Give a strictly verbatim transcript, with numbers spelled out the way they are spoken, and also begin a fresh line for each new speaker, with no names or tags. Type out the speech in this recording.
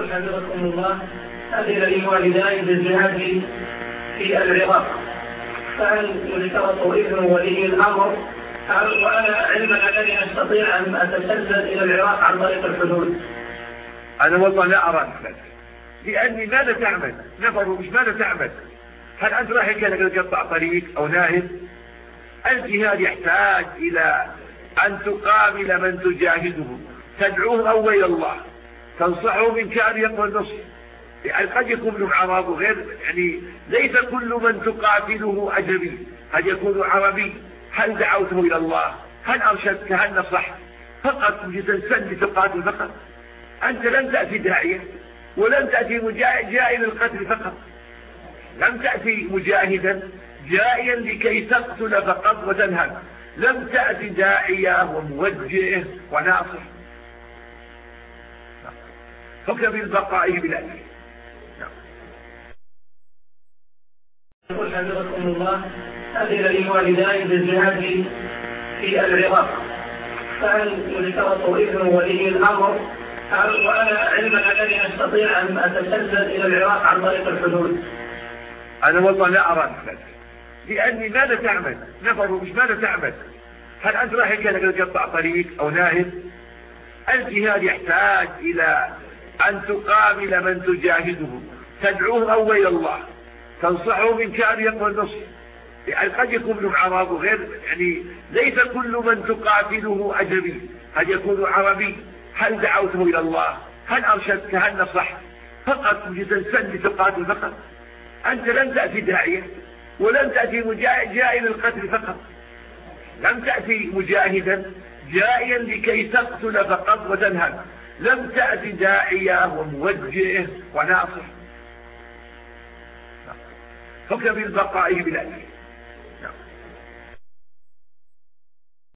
يقول حفظكم الله: أذن لي والداي بالجهاد في العراق، فهل يشترط إذن ولي الأمر وأنا علما أنني أستطيع أن أتسلل إلى العراق عن طريق الحدود؟
أنا والله لا أرى ذلك، لأني ماذا تعمل؟ نفروا مش ماذا تعمل؟ هل أنت راح كذا تقطع طريق أو ناهب؟ الجهاد يحتاج إلى أن تقابل من تجاهده، تدعوه أول إلى الله، تنصحه من كان يقوى النصح. يعني قد يكون له عرب وغير، يعني ليس كل من تقاتله أجنبي، قد يكون عربي. هل دعوته إلى الله؟ هل أرشدت؟ هل نصحت؟ فقط تنسل لتقاتل فقط. أنت لم تأتي داعية، ولم تأتي جائل القتل فقط، لم تأتي مجاهدا جائيا لكي تقتل فقط وتنهب، لم تأتي داعية وموجه وناصح، فكفى بالبقاء بلادي.
يقول حفظكم الله: أذن لي والداي بالجهاد في العراق، فهل يشترط إذن ولي الأمر وأنا علما أنني أستطيع أن أتسلل إلى العراق عن طريق الحدود؟
أنا والله لا أرى ذلك، لأني ماذا تعمل؟ نفروا مش ماذا تعمل؟ هل أنت راح كذا تقطع طريق أو ناهب؟ الجهاد يحتاج إلى أن تقابل من تجاهده، تدعوه أول إلى الله، تنصحه من كان يقوى النصح. يعني قد يكون له عرب وغير، يعني ليس كل من تقاتله أجنبي، قد يكون عربي. هل دعوته إلى الله؟ هل أرشدت؟ هل نصحت؟ فقط تنسل لتقاتل فقط. أنت لم تأتي داعية، ولم تأتي جائل القتل فقط، لم تأتي مجاهدا جائيا لكي تقتل فقط وتنهب، لم تأتي داعية وموجه وناصح، فكفى بالبقاء بلادي.